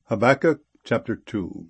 Habakkuk chapter 2.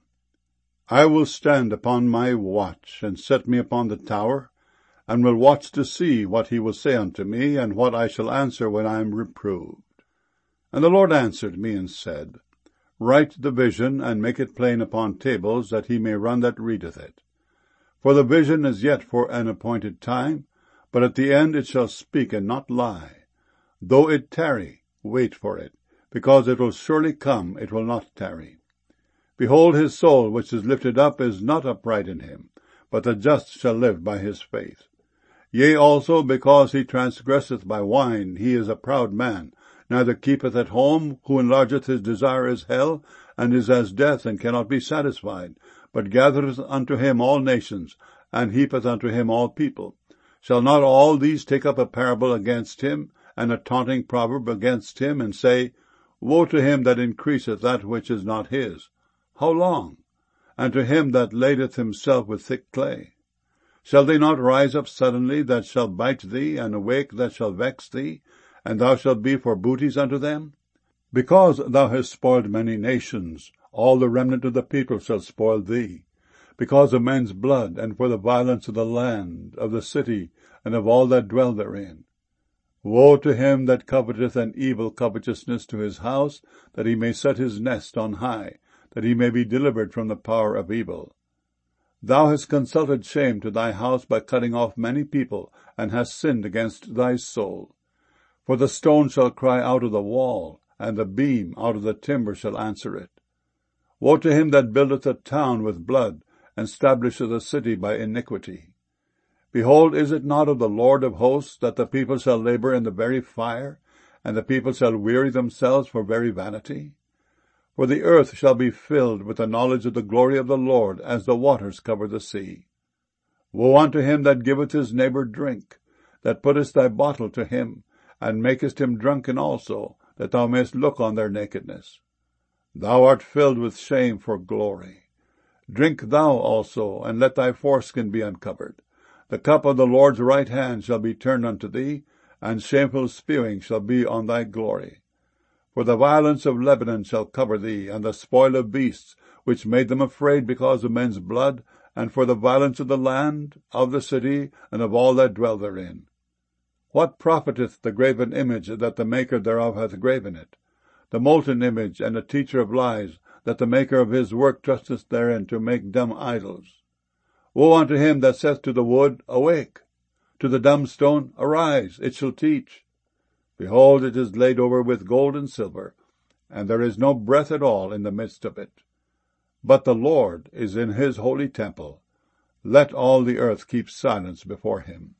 I will stand upon my watch, and set me upon the tower, and will watch to see what he will say unto me, and what I shall answer when I am reproved. And the Lord answered me and said, Write the vision, and make it plain upon tables, that he may run that readeth it. For the vision is yet for an appointed time, but at the end it shall speak and not lie. Though it tarry, wait for it, because it will surely come, it will not tarry. Behold, his soul which is lifted up is not upright in him, but the just shall live by his faith. Yea, also, because he transgresseth by wine, he is a proud man, neither keepeth at home, who enlargeth his desire is hell, and is as death, and cannot be satisfied, but gathereth unto him all nations, and heapeth unto him all people. Shall not all these take up a parable against him, and a taunting proverb against him, and say, Woe to him that increaseth that which is not his! How long? And to him that ladeth himself with thick clay. Shall they not rise up suddenly that shall bite thee, and awake that shall vex thee, and thou shalt be for booties unto them? Because thou hast spoiled many nations, all the remnant of the people shall spoil thee, because of men's blood, and for the violence of the land, of the city, and of all that dwell therein. Woe to him that coveteth an evil covetousness to his house, that he may set his nest on high, that he may be delivered from the power of evil. Thou hast consulted shame to thy house by cutting off many people, and hast sinned against thy soul. For the stone shall cry out of the wall, and the beam out of the timber shall answer it. Woe to him that buildeth a town with blood, and stablisheth a city by iniquity. Behold, is it not of the Lord of hosts that the people shall labor in the very fire, and the people shall weary themselves for very vanity? For the earth shall be filled with the knowledge of the glory of the Lord, as the waters cover the sea. Woe unto him that giveth his neighbor drink, that puttest thy bottle to him, and makest him drunken also, that thou mayest look on their nakedness. Thou art filled with shame for glory. Drink thou also, and let thy foreskin be uncovered. The cup of the Lord's right hand shall be turned unto thee, and shameful spewing shall be on thy glory. For the violence of Lebanon shall cover thee, and the spoil of beasts, which made them afraid because of men's blood, and for the violence of the land, of the city, and of all that dwell therein. What profiteth the graven image that the maker thereof hath graven it? The molten image, and a teacher of lies, that the maker of his work trusteth therein to make dumb idols. Woe unto him that saith to the wood, Awake! To the dumb stone, Arise, it shall teach. Behold, it is laid over with gold and silver, and there is no breath at all in the midst of it. But the Lord is in his holy temple. Let all the earth keep silence before him.